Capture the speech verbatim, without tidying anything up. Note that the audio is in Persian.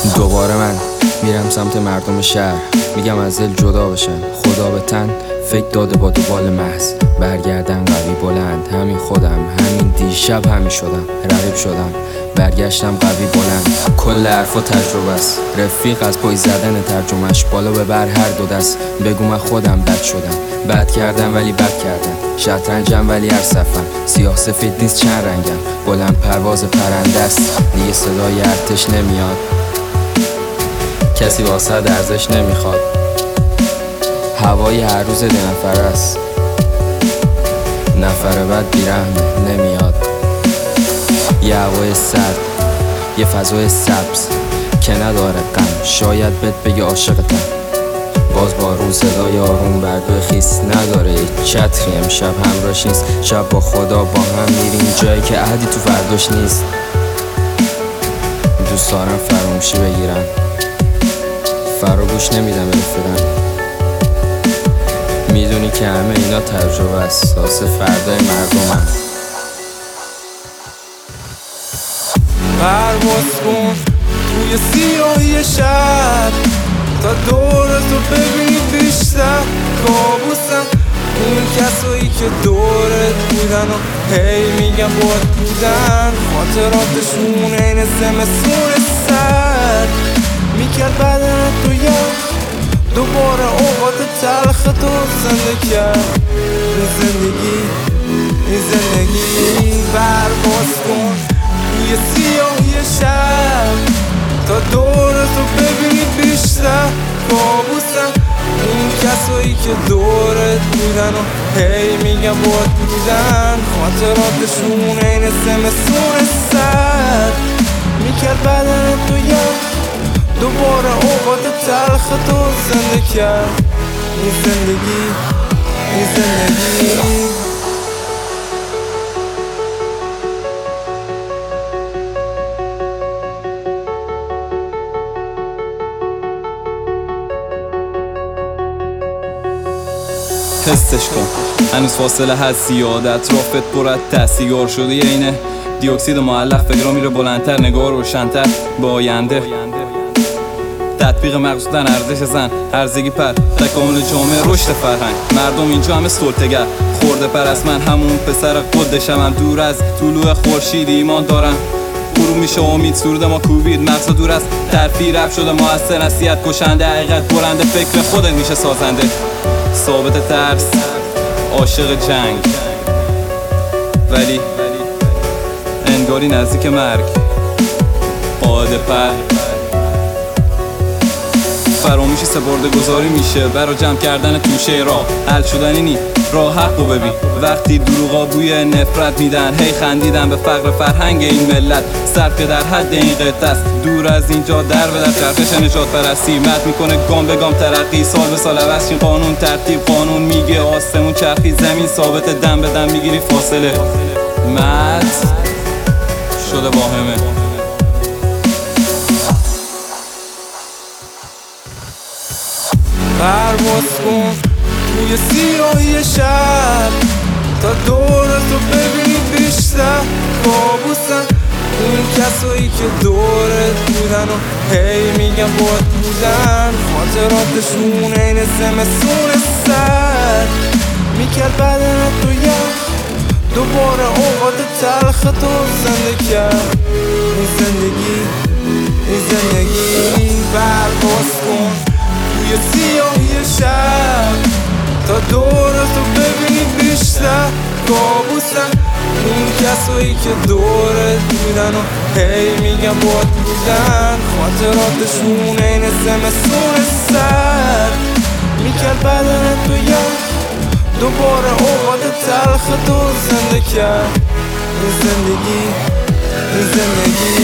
دوباره من میرم سمت مردم شهر، میگم از دل جدا بشن، خدا به تن فکر داده با دوبال محض. برگردم قوی بلند، همین خودم، همین دیشب همین شدم، رقیب شدم برگشتم قوی بلند. کل حرفا تجربه است، رفیق از پای زدن ترجمهش، بالا ببر هر دو دست، بگو من خودم بد شدم، بد کردم ولی بد کردم، شطرنجم ولی هر صفم، سیاه سفید نیست چند رنگم، بلند پرواز پرنده است، دیگه صدای ارتش نمیاد، کسی واسه ارزش نمیخواد، هوای هر روز ده نفر است، نفر بعد بیرحمه نمیاد، یه هوای سرد، یه فضای سبز که نداره غم، شاید بهت بگه عاشقتم، باز بارون صدای آروم بردو خیس نداره، چتری امشب همراش نیست، شب با خدا با هم میریم جایی که عهدی تو فرداش نیست. دوست دارم فراموشی بگیرم، فراموش نمیدم رفیقم، میدونی که همه اینا تجربه است، واسه فردای مردمم. پرواز کن توی سیاهی شب تا دورتو ببینی بیشتر، کابوسم اون کسایی که دورت بودن و هی میگن باید بودن، خاطراتشون این زمستون سرد میکرد بدنت تو یخ، دوباره اوقات تلخ تو زنده کرد. این زندگی این زندگی پرواز کن توی سیاهی شب تا دورتو ببینی بیشتر، کابوسم اون کسایی که دورت بودن و هی میگن باید بودن، خاطراتشون این زمستون سرد میکرد بدنت تو یخ، دوباره اوقات تلخ تو زنده کرد. این زندگی این زندگی حسش کن هنوز فاصله هست زیاد، اطرافت پر از تسیگار شده، یه اینه دیوکسید معلق، فکرها میره بلندتر، نگاه روشن‌تر به آینده، تطبیق مغز در ارزش زن، هرزگی پر تکامل جامعه، رشد فرهنگ، مردم اینجا همه سلطه‌گر، خورده پر از من همون پسر قدشم، هم دور از طلوع خورشید ایمان دارم، غروب میشه امید سرود ما کوبید، مغزا دور از ترفیع رپ شده موثر، نصیحت کشنده، حقیقت برنده، فکر خودت میشه سازنده، ثابت ترس، عاشق جنگ ولی انگاری نزدیک مرگ، قاعده پر فراموشی سپرده گذاری میشه برا جمع کردن توشه راه، حل شدنی نی راه حقو ببین، وقتی دروغا بوی نفرت میدن، هی خندیدن به فقر فرهنگ این ملت، صرف که در حد این قطعه است، دور از اینجا در به در چرخش نجات پرستی، مد میکنه گام به گام ترقی، سال به سال عوض شیم قانون ترتیب، قانون میگه آسمون چرخی، زمین ثابت، دم به دم میگیری فاصله، مد شده واهمه. پرواز کن توی سیاهی شب تا دورتو ببینی بیشتر، کابوسم اون کسایی که دورت بودن و هی میگن باید بودن، خاطراتشون این زمستون سرد میکرد بدنت تو یخ، دوباره اوقات تلخ تو زنده کرد. این زندگی این زندگی پرواز کن توی سیاهی شب تا دورتو ببینی بیشتر، کابوسم اون کسایی که دورت بودن و هی میگن باید بودن، خاطراتشون این زمستون سرد میکرد بدنت تو یخ، دوباره اوقات تلخ تو زنده کرد. این زندگی این زندگی